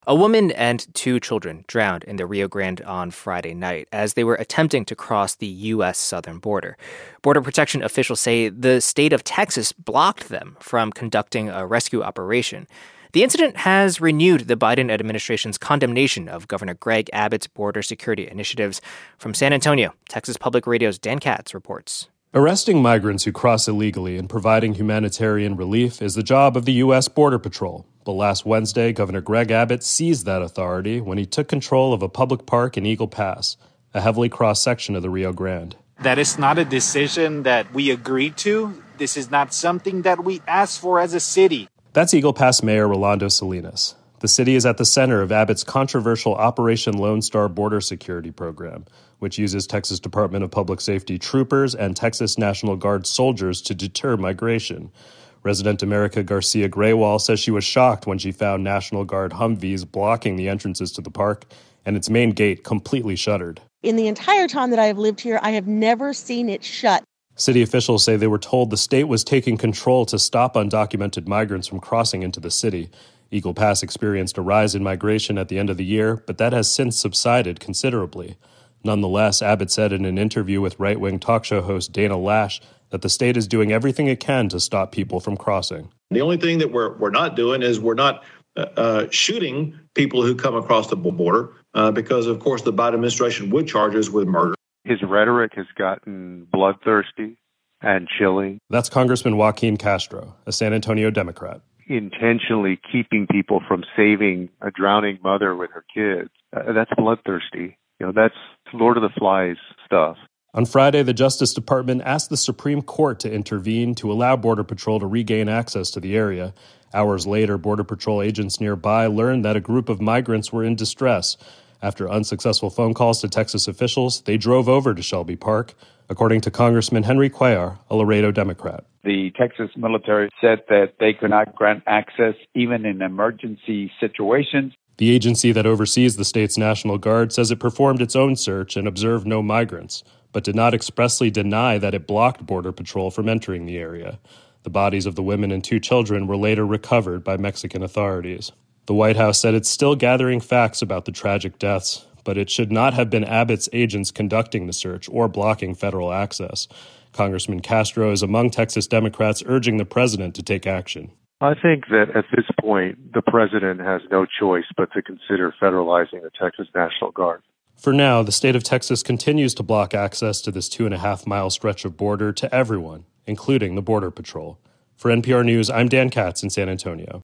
A woman and two children drowned in the Rio Grande on Friday night as they were attempting to cross the U.S. southern border. Border Protection officials say the state of Texas blocked them from conducting a rescue operation. The incident has renewed the Biden administration's condemnation of Governor Greg Abbott's border security initiatives. From San Antonio, Texas Public Radio's Dan Katz reports. Arresting migrants who cross illegally and providing humanitarian relief is the job of the U.S. Border Patrol. But last Wednesday, Governor Greg Abbott seized that authority when he took control of a public park in Eagle Pass, a heavily crossed section of the Rio Grande. That is not a decision that we agreed to. This is not something that we asked for as a city. That's Eagle Pass Mayor Rolando Salinas. The city is at the center of Abbott's controversial Operation Lone Star border security program, which uses Texas Department of Public Safety troopers and Texas National Guard soldiers to deter migration. Resident America Garcia Graywall says she was shocked when she found National Guard Humvees blocking the entrances to the park and its main gate completely shuttered. In the entire time that I have lived here, I have never seen it shut. City officials say they were told the state was taking control to stop undocumented migrants from crossing into the city. Eagle Pass experienced a rise in migration at the end of the year, but that has since subsided considerably. Nonetheless, Abbott said in an interview with right-wing talk show host Dana Lash that the state is doing everything it can to stop people from crossing. The only thing that we're not doing is we're not shooting people who come across the border because, of course, the Biden administration would charge us with murder. His rhetoric has gotten bloodthirsty and chilling. That's Congressman Joaquin Castro, a San Antonio Democrat. Intentionally keeping people from saving a drowning mother with her kids. That's bloodthirsty. That's Lord of the Flies stuff. On Friday, the Justice Department asked the Supreme Court to intervene to allow Border Patrol to regain access to the area. Hours later, Border Patrol agents nearby learned that a group of migrants were in distress. After unsuccessful phone calls to Texas officials, they drove over to Shelby Park, according to Congressman Henry Cuellar, a Laredo Democrat. The Texas military said that they could not grant access even in emergency situations. The agency that oversees the state's National Guard says it performed its own search and observed no migrants, but did not expressly deny that it blocked Border Patrol from entering the area. The bodies of the women and two children were later recovered by Mexican authorities. The White House said it's still gathering facts about the tragic deaths, but it should not have been Abbott's agents conducting the search or blocking federal access. Congressman Castro is among Texas Democrats urging the president to take action. I think that at this point, the president has no choice but to consider federalizing the Texas National Guard. For now, the state of Texas continues to block access to this 2.5-mile stretch of border to everyone, including the Border Patrol. For NPR News, I'm Dan Katz in San Antonio.